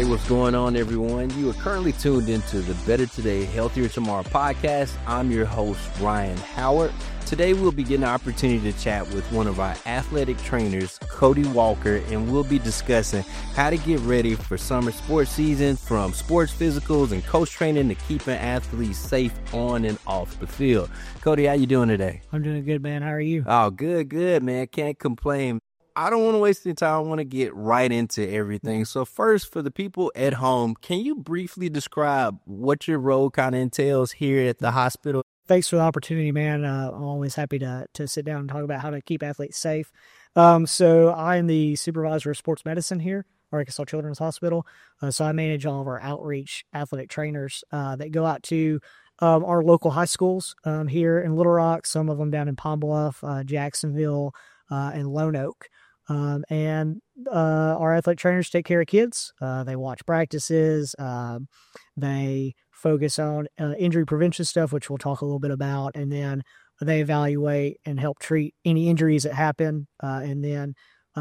Hey, what's going on, everyone? You are currently tuned into the Better Today, Healthier Tomorrow podcast. I'm your host, Ryan Howard. Today, we'll be getting an opportunity to chat with one of our athletic trainers, Cody Walker, and we'll be discussing how to get ready for summer sports season, from sports physicals and coach training to keeping athletes safe on and off the field. Cody, how you doing today? I'm doing good, man. How are you? Oh, good, man. Can't complain. I don't want to waste any time. I want to get right into everything. So first, for the people at home, can you briefly describe what your role kind of entails here at the hospital? Thanks for the opportunity, man. I'm always happy to sit down and talk about how to keep athletes safe. So I am the supervisor of sports medicine here, Arkansas Children's Hospital. So I manage all of our outreach athletic trainers that go out to our local high schools here in Little Rock, some of them down in Pine Bluff, Jacksonville, and Lone Oak. And our athletic trainers take care of kids. They watch practices. They focus on injury prevention stuff, which we'll talk a little bit about. And then they evaluate and help treat any injuries that happen. And then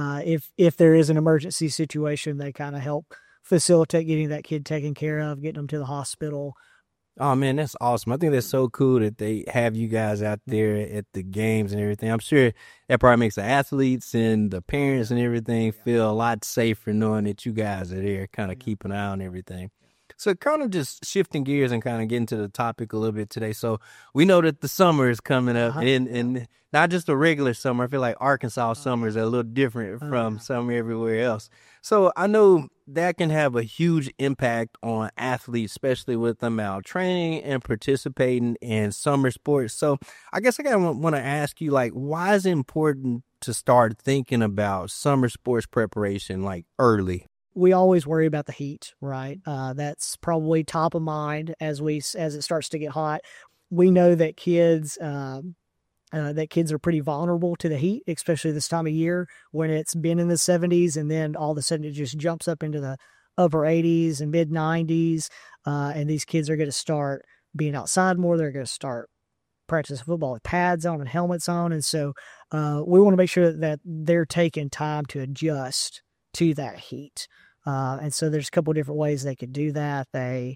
if there is an emergency situation, they kind of help facilitate getting that kid taken care of, getting them to the hospital. Oh, man, that's awesome. I think that's so cool that they have you guys out there at the games and everything. I'm sure that probably makes the athletes and the parents and everything feel a lot safer knowing that you guys are there kind of keeping an eye on everything. So kind of just shifting gears and kind of getting to the topic a little bit today. So we know that the summer is coming up, and not just a regular summer. I feel like Arkansas summers are a little different from summer everywhere else. So I know that can have a huge impact on athletes, especially with them out training and participating in summer sports. So I guess I want to ask you, like, why is it important to start thinking about summer sports preparation, like, early? We always worry about the heat, right? That's probably top of mind as it starts to get hot. We know that kids are pretty vulnerable to the heat, especially this time of year when it's been in the 70s and then all of a sudden it just jumps up into the upper 80s and mid 90s. And these kids are going to start being outside more. They're going to start practicing football with pads on and helmets on. And so we want to make sure that they're taking time to adjust to that heat. And so there's a couple of different ways they could do that. They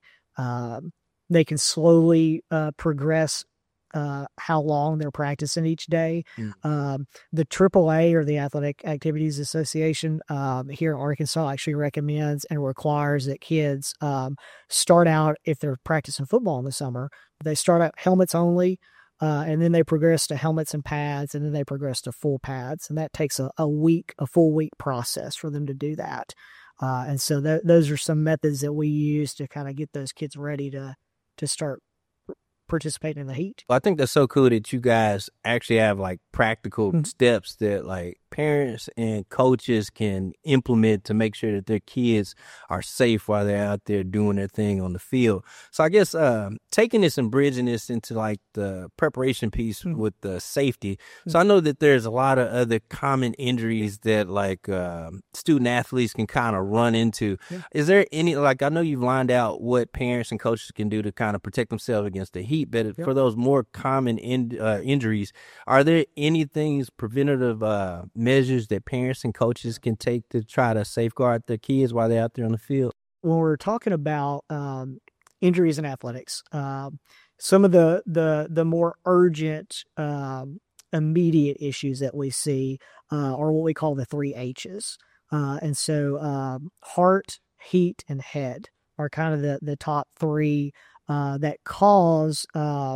can slowly progress how long they're practicing each day. The AAA, or the Athletic Activities Association here in Arkansas, actually recommends and requires that kids start out, if they're practicing football in the summer, they start out helmets only, and then they progress to helmets and pads, and then they progress to full pads. And that takes a full week process for them to do that. And so those are some methods that we use to kind of get those kids ready to start participating in the heat. I think that's so cool that you guys actually have like practical steps that like parents and coaches can implement to make sure that their kids are safe while they're out there doing their thing on the field. So I guess taking this and bridging this into like the preparation piece with the safety. So I know that there's a lot of other common injuries that like student athletes can kind of run into. Is there any, like, I know you've lined out what parents and coaches can do to kind of protect themselves against the heat, but for those more common injuries, are there any things, preventative measures that parents and coaches can take to try to safeguard their kids while they're out there on the field? When we're talking about injuries in athletics, some of the more urgent, immediate issues that we see are what we call the 3 H's. And so heart, heat, and head are kind of the top 3 that cause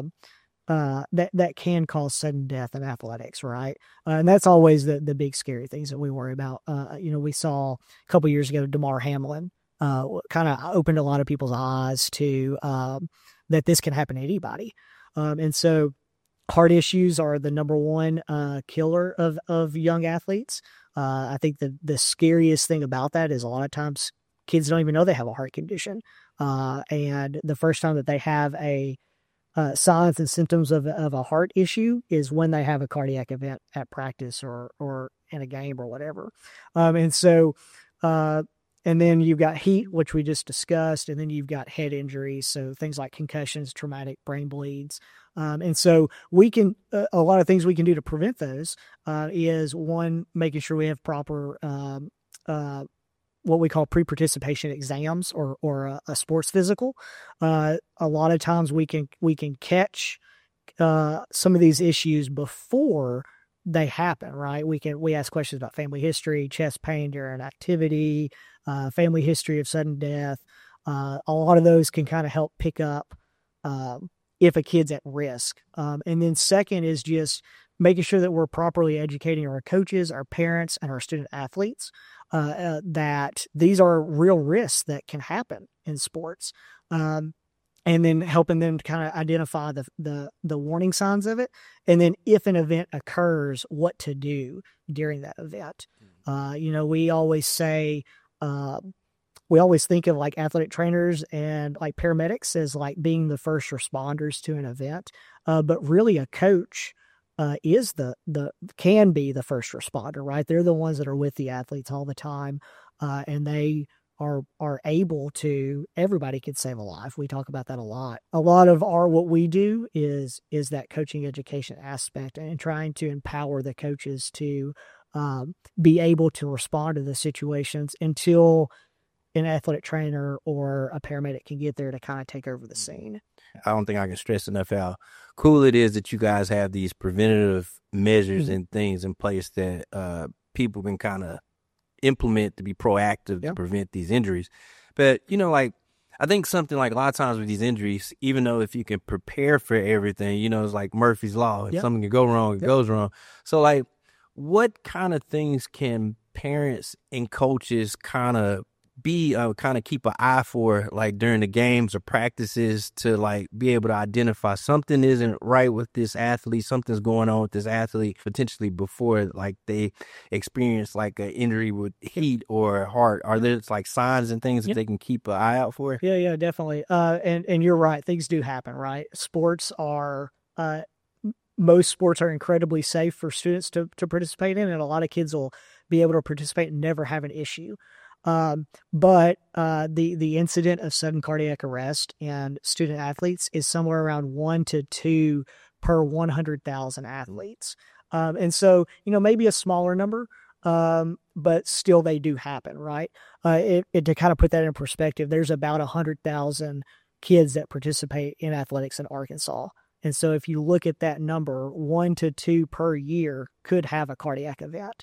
that can cause sudden death in athletics, right? And that's always the big scary things that we worry about. We saw a couple years ago, Damar Hamlin kind of opened a lot of people's eyes to that this can happen to anybody. And so heart issues are the number one killer of young athletes. I think the scariest thing about that is a lot of times kids don't even know they have a heart condition. And the first time that they have a signs and symptoms of a heart issue is when they have a cardiac event at practice or in a game or whatever. And so, and then you've got heat, which we just discussed, and then you've got head injuries. So things like concussions, traumatic brain bleeds. And so we can, a lot of things we can do to prevent those is one, making sure we have proper what we call pre-participation exams or a sports physical. A lot of times we can catch some of these issues before they happen, right? We ask questions about family history, chest pain during activity, family history of sudden death. A lot of those can kind of help pick up if a kid's at risk. And then second is just making sure that we're properly educating our coaches, our parents, and our student athletes that these are real risks that can happen in sports. And then helping them to kind of identify the warning signs of it. And then if an event occurs, what to do during that event. We always say, we always think of like athletic trainers and like paramedics as like being the first responders to an event. But really a coach is can be the first responder, right? They're the ones that are with the athletes all the time. And they are able to, everybody can save a life. We talk about that a lot. A lot of what we do is that coaching education aspect and trying to empower the coaches to be able to respond to the situations until an athletic trainer or a paramedic can get there to kind of take over the scene. I don't think I can stress enough how cool it is that you guys have these preventative measures and things in place that people can kind of implement to be proactive to prevent these injuries. But, I think something like a lot of times with these injuries, even though if you can prepare for everything, it's like Murphy's Law. If something can go wrong, it goes wrong. So, like, what kind of things can parents and coaches kind of keep an eye for, like during the games or practices, to like be able to identify something isn't right with this athlete, something's going on with this athlete potentially before like they experience like an injury with heat or heart? Are there like signs and things that they can keep an eye out for? Yeah, definitely. And you're right. Things do happen, right? Most sports are incredibly safe for students to participate in, and a lot of kids will be able to participate and never have an issue. But the incident of sudden cardiac arrest in student athletes is somewhere around 1 to 2 per 100,000 athletes. And so, maybe a smaller number, but still they do happen, right? To kind of put that in perspective, there's about 100,000 kids that participate in athletics in Arkansas. And so if you look at that number, 1 to 2 per year could have a cardiac event.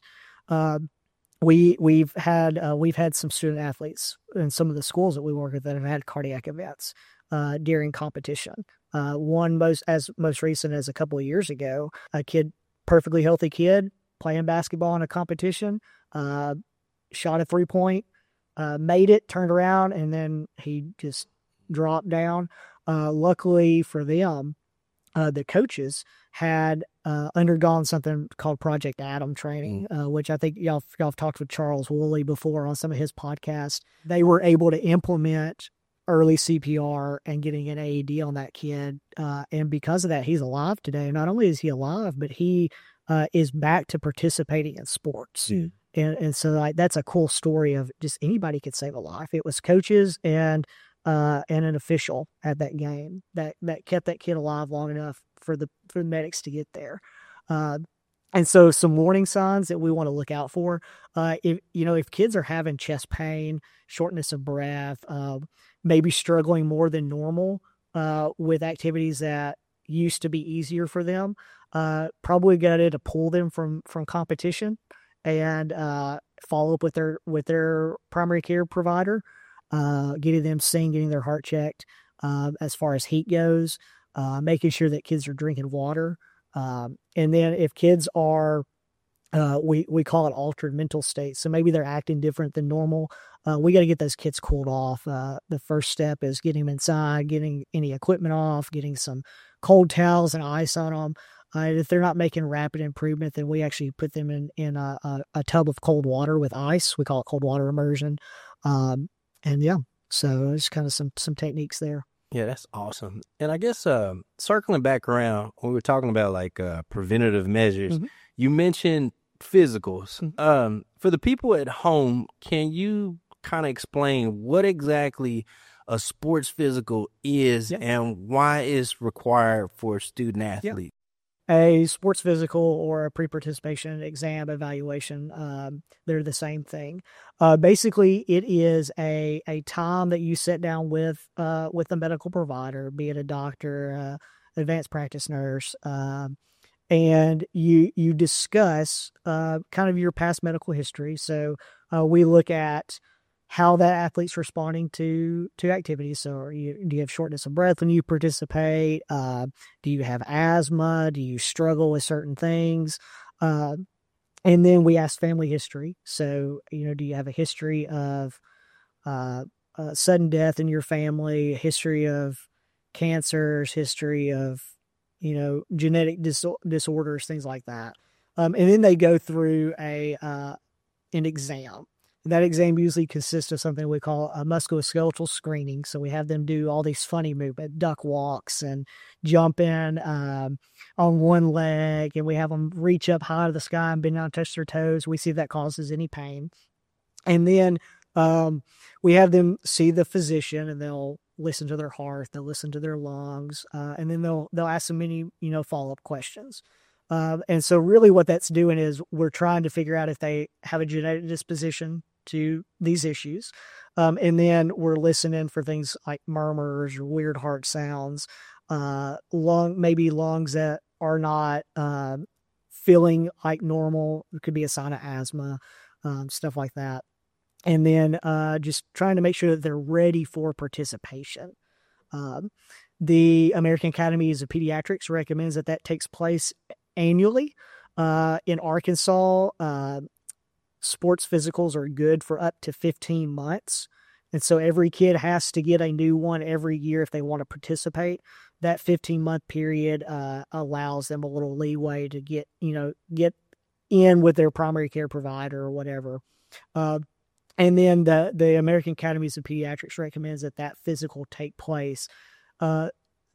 We've had some student athletes in some of the schools that we work with that have had cardiac events during competition. One most recent as a couple of years ago, a perfectly healthy kid playing basketball in a competition, shot a 3-point, made it, turned around, and then he just dropped down. Luckily for them, the coaches had undergone something called Project Adam training, which I think y'all have talked with Charles Woolley before on some of his podcasts. They were able to implement early CPR and getting an AED on that kid. And because of that, he's alive today. Not only is he alive, but he is back to participating in sports. And so like, that's a cool story of just anybody could save a life. It was coaches and an official at that game that kept that kid alive long enough for the medics to get there. And so some warning signs that we want to look out for, if kids are having chest pain, shortness of breath, maybe struggling more than normal with activities that used to be easier for them, probably got to pull them from competition and follow up with their primary care provider, getting them seen, getting their heart checked. As far as heat goes, making sure that kids are drinking water. And then if kids are, we call it altered mental state. So maybe they're acting different than normal. We got to get those kids cooled off. The first step is getting them inside, getting any equipment off, getting some cold towels and ice on them. If they're not making rapid improvement, then we actually put them in a tub of cold water with ice. We call it cold water immersion. So it's kind of some techniques there. Yeah, that's awesome. And I guess circling back around, when we were talking about like preventative measures, you mentioned physicals. For the people at home, can you kind of explain what exactly a sports physical is and why it's required for a student athlete? a sports physical or a pre-participation exam evaluation. They're the same thing. Basically, it is a time that you sit down with a medical provider, be it a doctor, advanced practice nurse, and you discuss kind of your past medical history. So we look at how that athlete's responding to activities. So do you have shortness of breath when you participate? Do you have asthma? Do you struggle with certain things? And then we ask family history. So, do you have a history of sudden death in your family, a history of cancers, history of, genetic disorders, things like that. And then they go through an exam. That exam usually consists of something we call a musculoskeletal screening. So we have them do all these funny movements, duck walks and jumping on one leg, and we have them reach up high to the sky and bend down and touch their toes. We see if that causes any pain. And then we have them see the physician, and they'll listen to their heart, they'll listen to their lungs, and then they'll ask them many, follow-up questions. And so really what that's doing is we're trying to figure out if they have a genetic disposition to these issues. And then we're listening for things like murmurs or weird heart sounds, maybe lungs that are not feeling like normal. It could be a sign of asthma, stuff like that. And then just trying to make sure that they're ready for participation. The American Academy of Pediatrics recommends that takes place annually. In Arkansas, sports physicals are good for up to 15 months. And so every kid has to get a new one every year if they want to participate. That 15-month period allows them a little leeway to get in with their primary care provider or whatever. And then the American Academies of Pediatrics recommends that physical take place no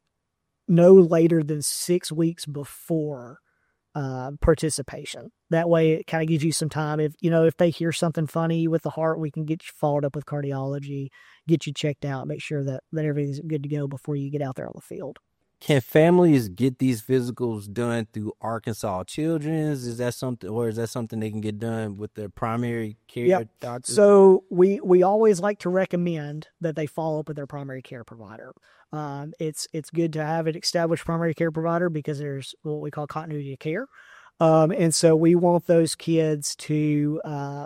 later than 6 weeks before participation. That way it kind of gives you some time. If they hear something funny with the heart, we can get you followed up with cardiology, get you checked out, make sure that everything's good to go before you get out there on the field. Can families get these physicals done through Arkansas Children's? Is that something they can get done with their primary care doctor? So we always like to recommend that they follow up with their primary care provider. It's good to have an established primary care provider because there's what we call continuity of care. And so we want those kids to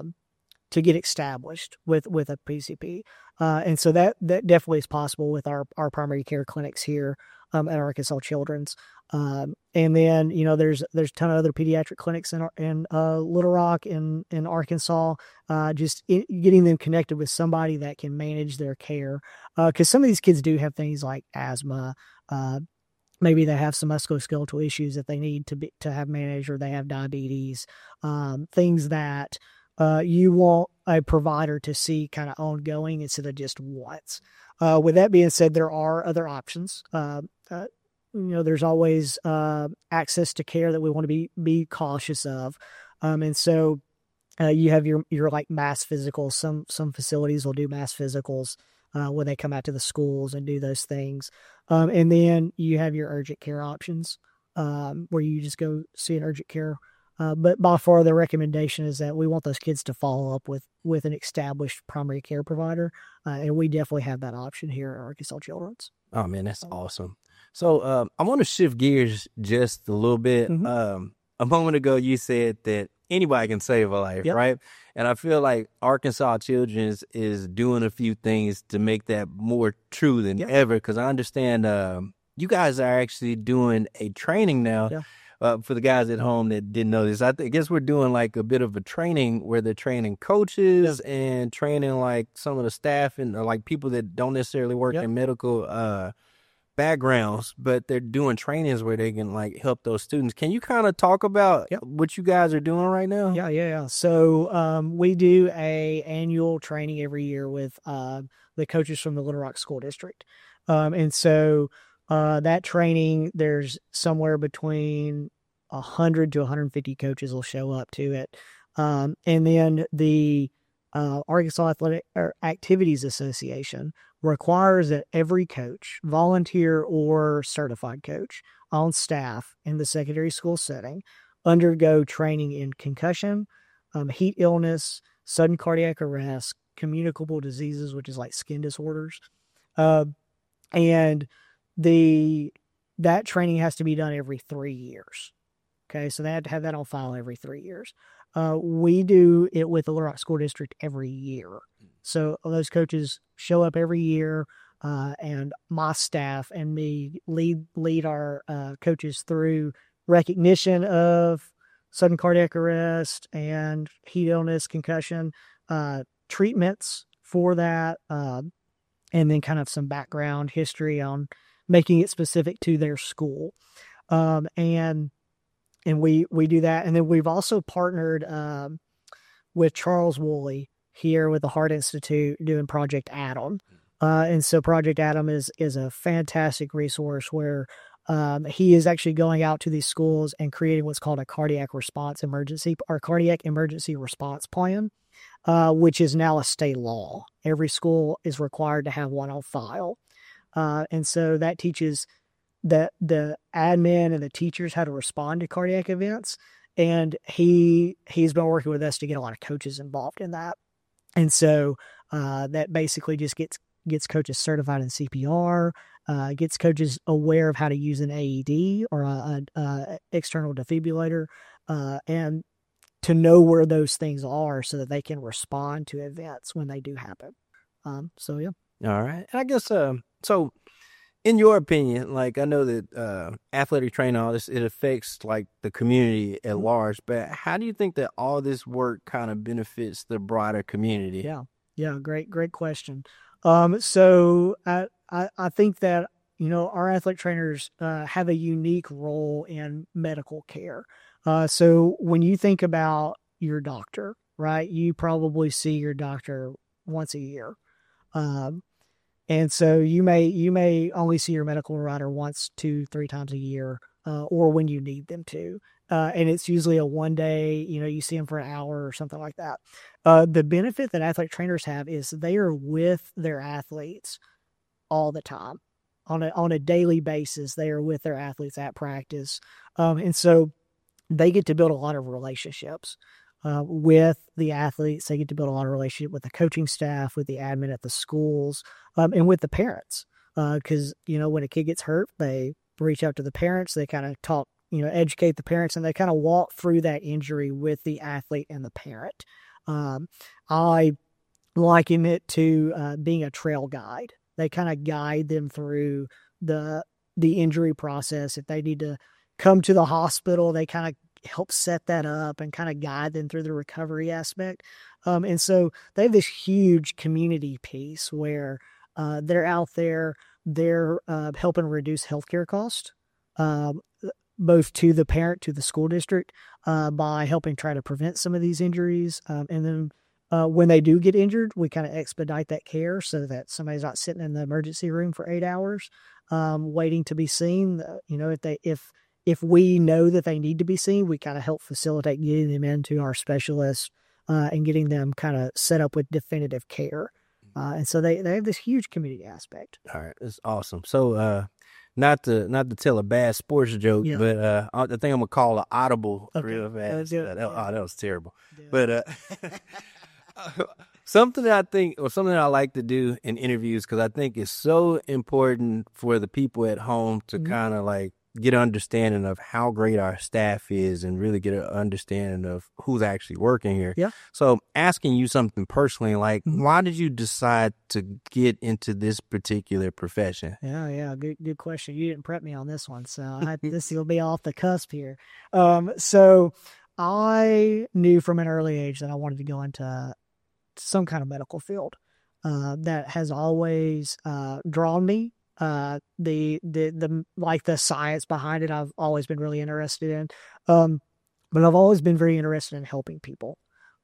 get established with a PCP. And so that definitely is possible with our primary care clinics here at Arkansas Children's. And then, there's a ton of other pediatric clinics in Little Rock in Arkansas, just getting them connected with somebody that can manage their care. Cause some of these kids do have things like asthma, maybe they have some musculoskeletal issues that they need to have managed, or they have diabetes, things that, you want a provider to see kind of ongoing instead of just once. With that being said, there are other options. There's always access to care that we want to be cautious of. And so you have your like mass physicals. Some facilities will do mass physicals when they come out to the schools and do those things. And then you have your urgent care options where you just go see an urgent care. But by far the recommendation is that we want those kids to follow up with an established primary care provider. And we definitely have that option here at Arkansas Children's. Oh man, that's awesome. So I want to shift gears just a little bit. Mm-hmm. A moment ago, you said that anybody can save a life, right? And I feel like Arkansas Children's is doing a few things to make that more true than ever. Because I understand you guys are actually doing a training now. Yeah. For the guys at home that didn't know this, I guess we're doing like a bit of a training where they're training coaches and training like some of the staff or like people that don't necessarily work in medical backgrounds, but they're doing trainings where they can like help those students. Can you kind of talk about what you guys are doing right now? Yeah. So we do a annual training every year with the coaches from the Little Rock School District. And so that training, there's somewhere between 100 to 150 coaches will show up to it. And then the Arkansas Athletic Activities Association requires that every coach, volunteer or certified coach on staff in the secondary school setting, undergo training in concussion, heat illness, sudden cardiac arrest, communicable diseases, which is like skin disorders. Uh, and that training has to be done every 3 years. Okay, so they had to have that on file every 3 years. We do it with the Little Rock School District every year. So those coaches show up every year, and my staff and me lead our coaches through recognition of sudden cardiac arrest and heat illness, concussion, treatments for that, and then kind of some background history on making it specific to their school. And we do that. And then we've also partnered with Charles Woolley here with the Heart Institute doing Project Atom. And so Project Atom is a fantastic resource where he is actually going out to these schools and creating what's called a cardiac emergency response plan, which is now a state law. Every school is required to have one on file. And so that teaches the admin and the teachers how to respond to cardiac events. And he's been working with us to get a lot of coaches involved in that. And so that basically just gets coaches certified in CPR, gets coaches aware of how to use an AED or a external defibrillator, and to know where those things are so that they can respond to events when they do happen. So yeah. All right. And I guess so in your opinion, like I know that athletic training, all this, it affects like the community at large, but how do you think that all this work kind of benefits the broader community? Yeah, great question. So I think that, our athletic trainers have a unique role in medical care. So when you think about your doctor, right, you probably see your doctor once a year. And so you may only see your medical provider once, 2-3 times a year, or when you need them to. And it's usually a one day, you see them for an hour or something like that. The benefit that athletic trainers have is they are with their athletes all the time. On a daily basis, they are with their athletes at practice. And so they get to build a lot of relationships with the athletes. They get to build a lot of relationship with the coaching staff, with the admin at the schools, and with the parents. Because, when a kid gets hurt, they reach out to the parents. They kind of talk, educate the parents, and they kind of walk through that injury with the athlete and the parent. I liken it to being a trail guide. They kind of guide them through the injury process. If they need to come to the hospital, they kind of help set that up and kind of guide them through the recovery aspect. And so they have this huge community piece where they're out there, they're helping reduce healthcare costs, both to the parent, to the school district, by helping try to prevent some of these injuries. And then when they do get injured, we kind of expedite that care so that somebody's not sitting in the emergency room for 8 hours waiting to be seen. If we know that they need to be seen, we kind of help facilitate getting them into our specialists and getting them kind of set up with definitive care. And so they have this huge community aspect. All right, that's awesome. So not to tell a bad sports joke, but I think I'm gonna call an audible real fast. That was terrible. Yeah. But something that I think, or something that I like to do in interviews, because I think it's so important for the people at home to kind of like get an understanding of how great our staff is and really get an understanding of who's actually working here. Yeah. So asking you something personally, like why did you decide to get into this particular profession? Yeah. Good question. You didn't prep me on this one, so this will be off the cusp here. So I knew from an early age that I wanted to go into some kind of medical field. That has always drawn me. The like the science behind it, I've always been really interested in. But I've always been very interested in helping people.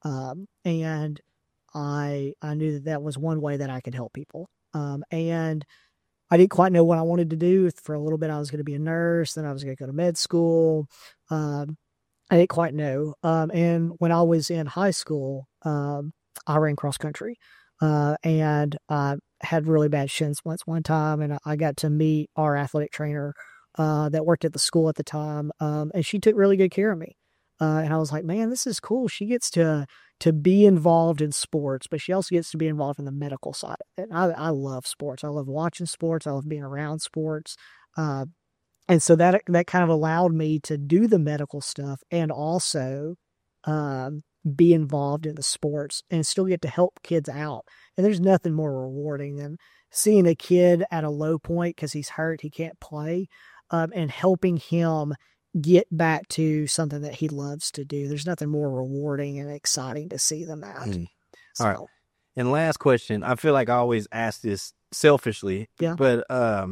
And I knew that was one way that I could help people. And I didn't quite know what I wanted to do. For a little bit, I was going to be a nurse, then I was going to go to med school. I didn't quite know. And when I was in high school, I ran cross country. And had really bad shin splints one time, and I got to meet our athletic trainer that worked at the school at the time, and she took really good care of me. And I was like, man, this is cool. She gets to be involved in sports, but she also gets to be involved in the medical side. And I love sports. I love watching sports. I love being around sports. And so that kind of allowed me to do the medical stuff and also be involved in the sports and still get to help kids out. And there's nothing more rewarding than seeing a kid at a low point because he's hurt, he can't play, and helping him get back to something that he loves to do. There's nothing more rewarding and exciting to see them at. All right. And last question. I feel like I always ask this selfishly, but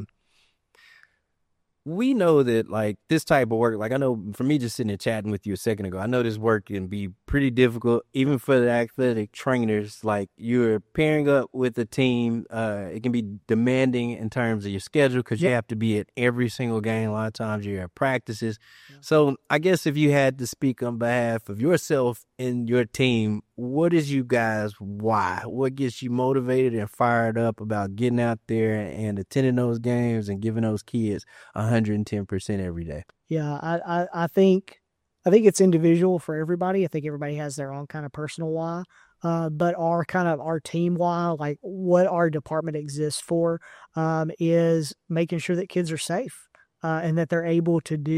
we know that like this type of work, like I know for me just sitting here chatting with you a second ago, I know this work can be pretty difficult, even for the athletic trainers. Like you're pairing up with a team. It can be demanding in terms of your schedule because you have to be at every single game. A lot of times you're at practices. So I guess if you had to speak on behalf of yourself and your team, what is you guys' why? What gets you motivated and fired up about getting out there and attending those games and giving those kids 110% every day? Yeah, I think it's individual for everybody. I think everybody has their own kind of personal why. But our team why, like what our department exists for, is making sure that kids are safe, and that they're able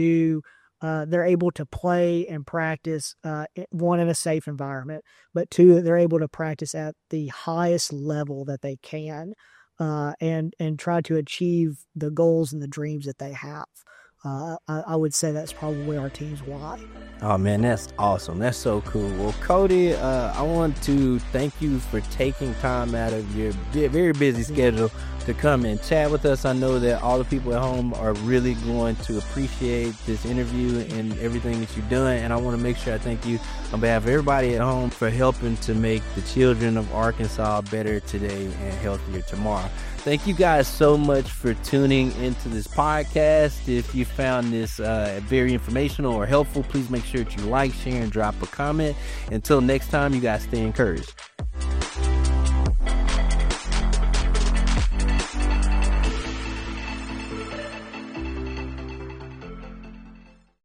to play and practice, one, in a safe environment, but two, that they're able to practice at the highest level that they can, and try to achieve the goals and the dreams that they have. I would say that's probably our team's why. Oh, man, that's awesome. That's so cool. Well, Cody, I want to thank you for taking time out of your very busy schedule to come and chat with us. I know that all the people at home are really going to appreciate this interview and everything that you've done. And I want to make sure I thank you on behalf of everybody at home for helping to make the children of Arkansas better today and healthier tomorrow. Thank you guys so much for tuning into this podcast. If you found this very informational or helpful, please make sure that you like, share, and drop a comment. Until next time, you guys stay encouraged.